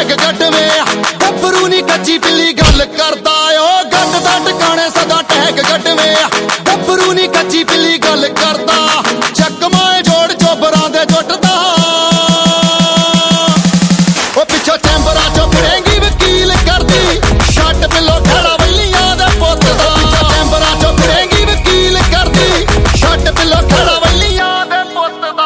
tag ਗੱਡਵੇ ਗੱਭਰੂ ਨੀ ਕੱਚੀ ਪਿੱਲੀ ਗੱਲ ਕਰਦਾ ਓ ਗੱਡ ਦਾ ਟਿਕਾਣੇ ਸਦਾ ਟੈਗ ਗੱਡਵੇ ਗੱਭਰੂ ਨੀ ਕੱਚੀ ਪਿੱਲੀ ਗੱਲ ਕਰਦਾ ਚੱਕਮਾਏ ਜੋੜ ਚੋਬਰਾਂ ਦੇ ਜੁੱਟਦਾ ਓ ਪਿੱਛੋਂ ਚੈਂਬਰਾਂ ਚੋਂ ਫਿਰੇਂਗੀ ਵਕੀਲ ਕਰਦੀ ਛੱਡ ਪਿੱਲੋ ਖੜਾ ਵੈਲੀਆਂ ਦੇ ਪੁੱਤ ਦਾ ਪਿੱਛੋਂ ਚੈਂਬਰਾਂ ਚੋਂ ਫਿਰੇਂਗੀ ਵਕੀਲ ਕਰਦੀ ਛੱਡ ਪਿੱਲੋ ਖੜਾ ਵੈਲੀਆਂ ਦੇ ਪੁੱਤ ਦਾ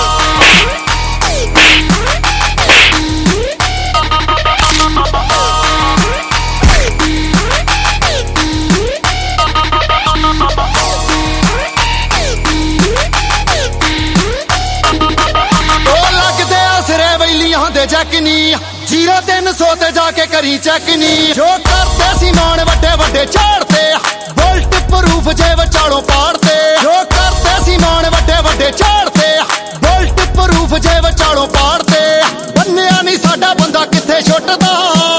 ਜੈਕਨੀ 0300 ਤੇ ਜਾ ਕੇ ਕਰੀ ਚੈਕਨੀ ਜੋ ਕਰਦੇ ਸੀ ਮਾਣ ਵੱਡੇ ਵੱਡੇ ਝਾੜਦੇ ਬੁਲਟ ਪ੍ਰੂਫ ਜੇ ਵਿਚਾਲੋਂ ਪਾੜਦੇ ਜੋ ਕਰਦੇ ਸੀ ਮਾਣ ਵੱਡੇ ਵੱਡੇ ਝਾੜਦੇ ਬੁਲਟ ਪ੍ਰੂਫ ਜੇ ਵਿਚਾਲੋਂ ਪਾੜਦੇ ਬੰਨਿਆ ਨਹੀਂ ਸਾਡਾ ਬੰਦਾ ਕਿੱਥੇ ਛੁੱਟਦਾ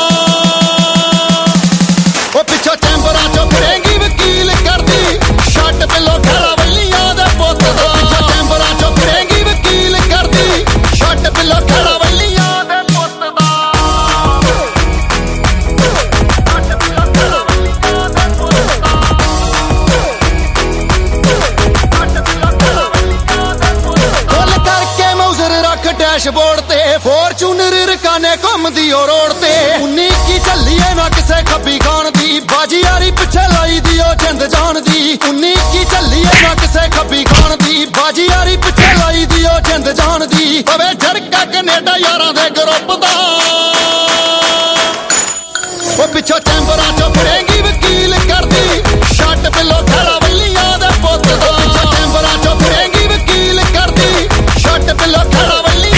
ਉਹ ਪਿੱਛੋਂ ਚੈਂਬਰਾਂ ਚੋਂ ਫਿਰੇਂਗੀ ਵਕੀਲ ਕਰਦੀ ਛੱਡ ਪਿੱਲੋ ਖੜਾ ਵੈਲੀਆਂ ਦੇ ਪੁੱਤ ਦਾ ਪਿੱਛੋਂ ਚੈਂਬਰਾਂ ਚੋਂ ਫਿਰੇਂਗੀ ਵਕੀਲ ਕਰਦੀ ਛੱਡ ਪਿੱਲੋ ਖੜਾ ਡੈਸ਼ਬੋਰਡ ਤੇ ਫੋਰਚੂਨਰ ਰਕਾਨੇ ਘੁੰਮਦੀ ਓ ਰੋਡ ਤੇ 19 ਚੱਲੀਏ ਨਾ ਕਿਸੇ ਖੱਬੀ ਖਾਣ ਦੀ ਬਾਜੀ ਯਾਰੀ ਪਿੱਛੇ ਲਾਈ ਦੀ ਓ ਜਿੰਦ ਜਾਣ ਦੀ 19 ਚੱਲੀਏ ਨਾ ਕਿਸੇ ਖੱਬੀ ਖਾਣ ਦੀ ਬਾਜੀ ਯਾਰੀ ਪਿੱਛੇ ਲਾਈ ਦੀ ਓ ਜਿੰਦ ਜਾਣ ਦੀ ਪਵੇ ਝੜਕਾ ਕੈਨੇਡਾ ਯਾਰਾਂ ਦੇ ਗਰੁੱਪ ਦਾ ਓ ਪਿੱਛੋਂ ਚੈਂਬਰਾਂ ਚੋਂ ਫਿਰੇਂਗੀ ਵਕੀਲ ਕਰਦੀ ਛੱਡ ਪਿੱਲੋ ਖੜਾ ਵੈਲੀਆਂ ਦੇ ਪੁੱਤ ਦਾ ਪਿੱਛੋਂ ਚੈਂਬਰਾਂ ਚੋਂ ਫਿਰੇਂਗੀ ਵਕੀਲ ਕਰਦੀ ਛੱਡ ਪਿੱਲੋ ਖੜਾ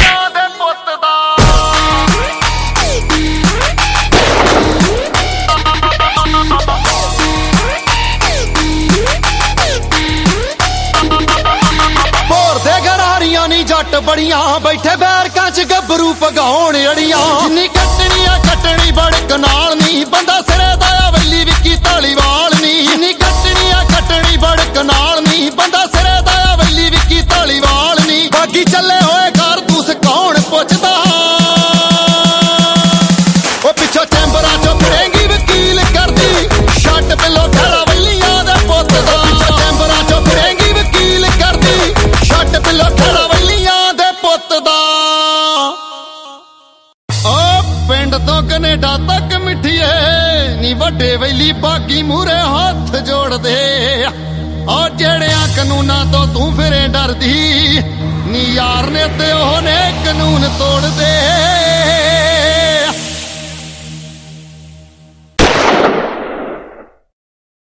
ਜੱਟ ਬੜੀਆਂ ਬੈਠੇ ਬੈਰਕਾਂ ਚ ਗੱਭਰੂ ਭਗਾਉਣ ਅੜੀਆਂ ਜਿੰਨੀ ਕੱਟਣੀ ਆ ਕੱਟਣੀ ਬੜਕ ਨਾਲ ਨੀ ਬੰਦਾ ਸਿਰੇ ਦਾ ਆ ਵੈਲੀ ਵਿੱਕੀ ਧਾਲੀਵਾਲ ਨੀ ਜਿੰਨੀ ਕੱਟਣੀ ਆ ਕੱਟਣੀ ਬੜਕ ਨਾਲ ਨੀ ਬੰਦਾ ਸਿਰੇ ਦਾ ਆ ਵੈਲੀ ਵਿੱਕੀ ਧਾਲੀਵਾਲ ਨੀ ਬਾਕੀ ਚੱਲੇ ਹੋਏ ਘਰ ਤੂੰ ਕੌਣ ਪੁੱਛਦਾ ਉਹ ਪਿੱਛੋਂ ਚੈਂਬਰਾਂ ਚੋਂ ਫਿਰੇਂਗੀ ਵਕੀਲ ਕਰਦੀ ਛੱਡ ਪਿੱਲੋ ਖੜਾ ਵੈਲੀਆਂ ਦੇ ਪੁੱਤ ਦਾ ਪਿੱਛੋਂ ਚੈਂਬਰਾਂ ਚੋਂ ਫਿਰੇਂਗੀ ਵਕੀਲ ਕਰਦੀ ਛੱਡ ਪਿੱਲੋ ਖੜਾ ਪਿੰਡ ਤੋਂ ਕੈਨੇਡਾ ਤੱਕ ਮਿੱਠੀਏ ਨੀ ਵੱਡੇ ਵੈਲੀ ਬਾਗੀ ਮੂਰੇ ਹੱਥ ਜੋੜਦੇ ਓ ਜਿਹੜਿਆਂ ਕਾਨੂੰਨਾਂ ਤੋਂ ਤੂੰ ਫਿਰੇ ਡਰਦੀ ਨੀ ਯਾਰ ਨੇ ਤੇ ਉਹਨੇ ਕਾਨੂੰਨ ਤੋੜਦੇ